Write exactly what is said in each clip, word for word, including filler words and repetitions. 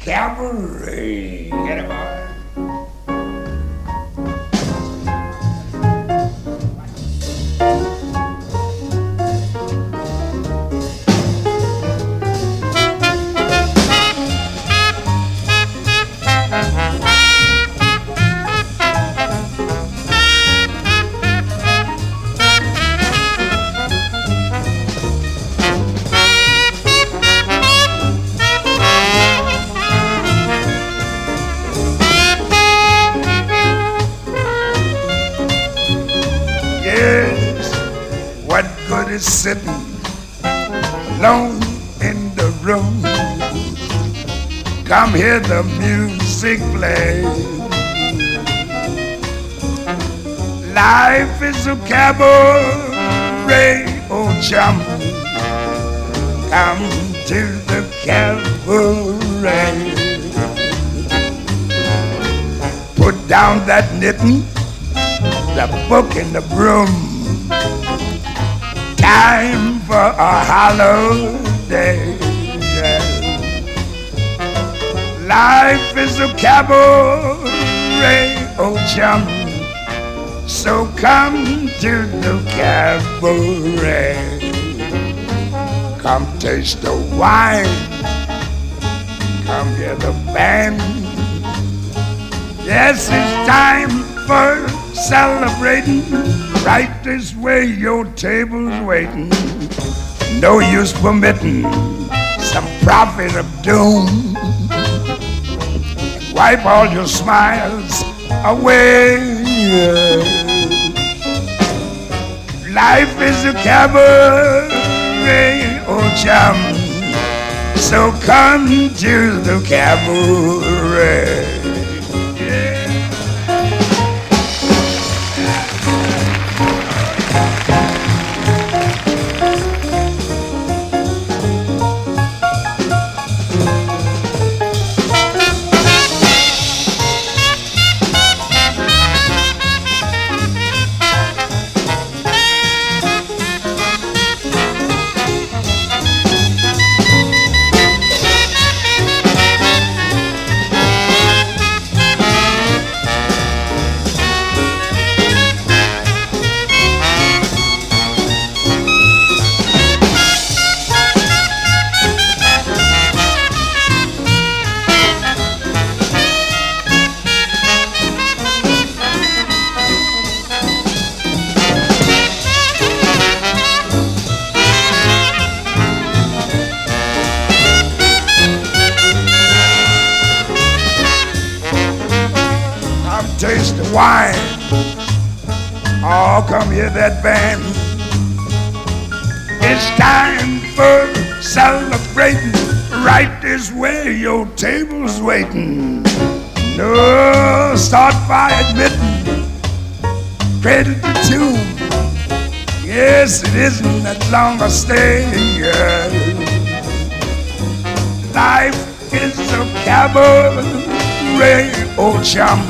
cabaret. Get it, boy. What good is sitting alone in the room? Come hear the music play. Life is a cabaret, oh chum. Come to the cabaret. Put down that knitting, the book and the broom. Time for a holiday. Life is a cabaret, oh chum. So come to the cabaret. Come taste the wine. Come hear the band. Yes, it's time for celebrating. Right this way, your table's waiting. No use permitting some prophet of doom. Wipe all your smiles away. Life is a cabaret, oh chum. So come to the cabaret. Taste the wine. Oh, come hear that band. It's time for celebrating. Right this way, your table's waiting. No, start by admitting. Credit the tune. Yes, it isn't that long a stay. Yeah. Life is a cabaret, oh chum.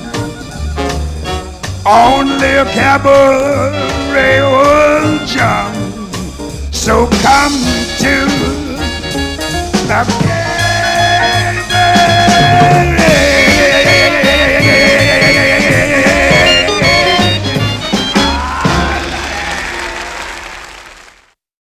Only a cabaret, old John. So come to the cabaret.